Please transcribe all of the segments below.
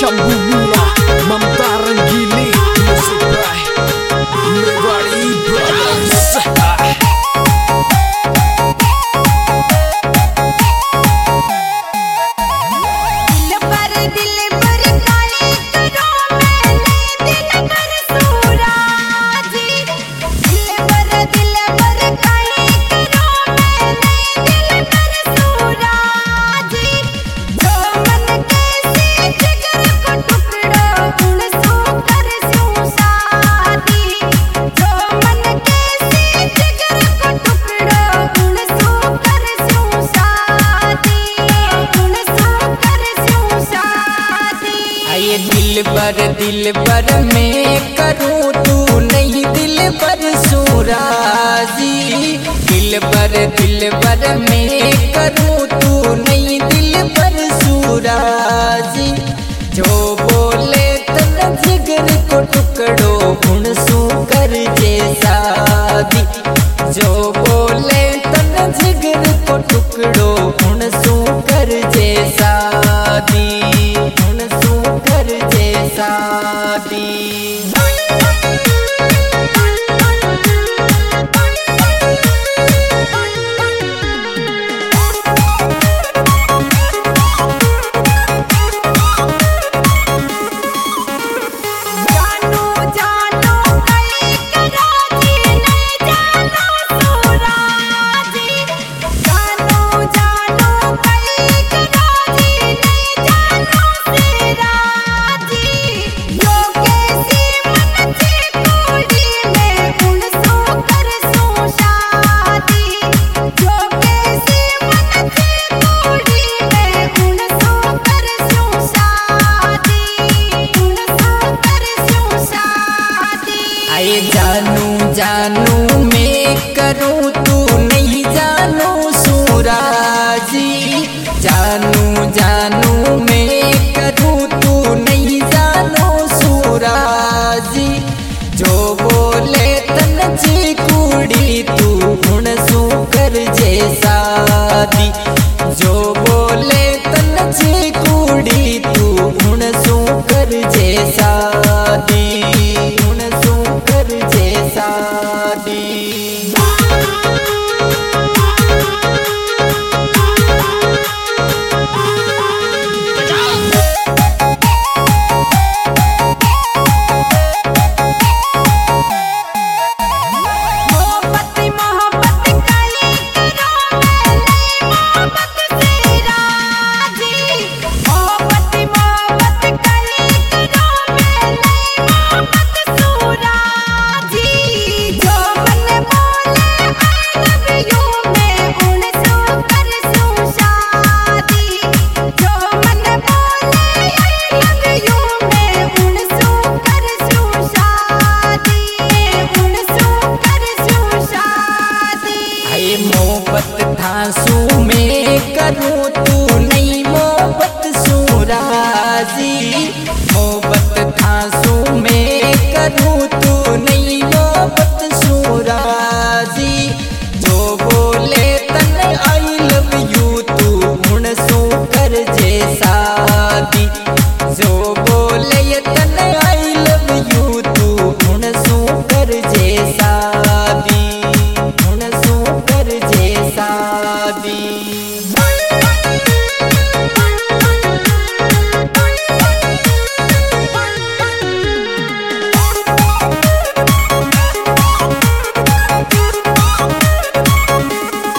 Shambhu Mula, Mamta Rangili, music by Mewari Brothers. दिल पर मैं करूँ तू नहीं दिल पर सुराजी। दिल पर मैं करूँ तू नहीं दिल पर सुराजी। जो बोले तन जिगर को टुकड़ो गुण सू कर जैसा दी। जो बोले तन जिगर को टुकड़ो गुण सू कर जैसा दी। गुण सू कर जैसा दी। जानू जानू मैं करूँ तू नहीं जानू सुराजी। जानू जानू मैं करूँ तू नहीं जानू सुराजी। जो बोले तन जी कुड़ी तू गुण सू कर जैसा दी। जो बोले तन जी कुड़ी तू गुण सू कर जैसा दी। गुण सू कर जैसा दी। मोहब्बत ठासू में करूँ तू नहीं मोहब्बत सुराजी। मोहब्बत ठासू में करूँ तू नहीं मोहब्बत सुराजी। जो बोले तन आई लव यू तू गुण सू कर जैसा दी। जो बोले तन आई लव यू तू गुण सू कर जैसा दी। गुण सू कर जैसा दी।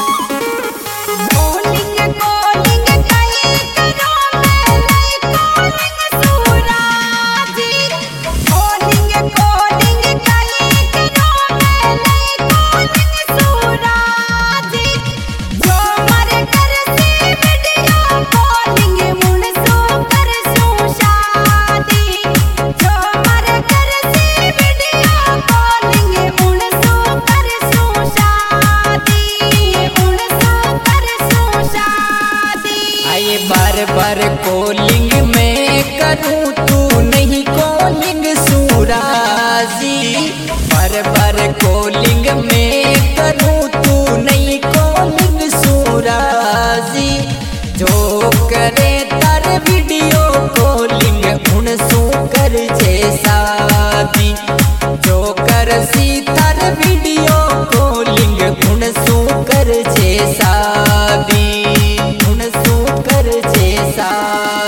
Calling, calling, calling, calling, calling, calling,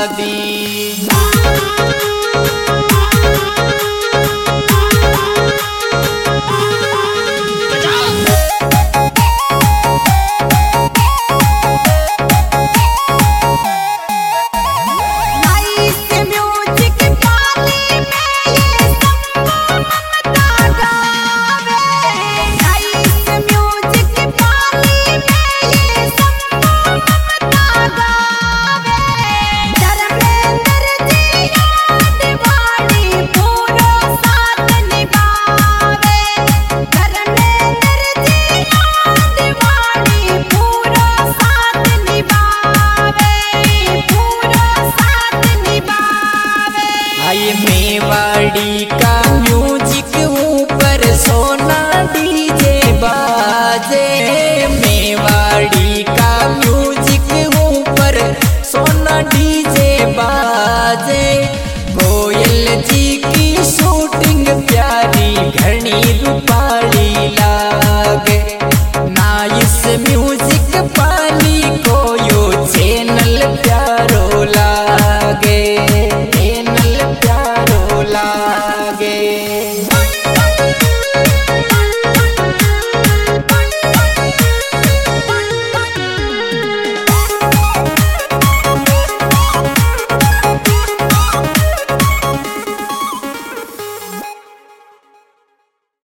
दी। मेवाड़ी का म्यूजिक ऊपर सोना डीजे बाजे, मेवाड़ी का म्यूजिक ऊपर सोना डीजे बाजे। कोयल जी की शूटिंग प्यारी घनी रूपाली लागे, नाइस म्यूजिक पाली को यो चैनल